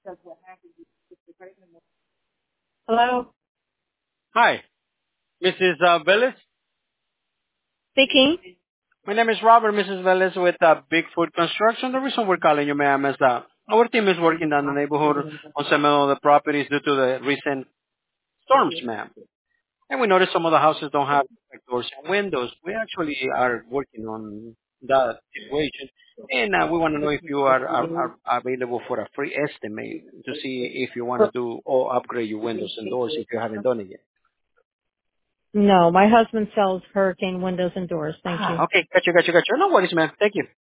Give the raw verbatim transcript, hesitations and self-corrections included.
Hello? Hi, Missus Uh, Velez. Speaking. My name is Robert, Missus Velez, with uh, Bigfoot Construction. The reason we're calling you, ma'am, is that our team is working down the neighborhood on some of the properties due to the recent storms, ma'am. And we noticed some of the houses don't have like, doors and windows. We actually are working on that situation. And uh, we want to know if you are, are, are available for a free estimate to see if you want to do or upgrade your windows and doors if you haven't done it yet. No, my husband sells hurricane windows and doors. Thank you. Ah, okay, gotcha, gotcha, gotcha. No worries, man. Thank you.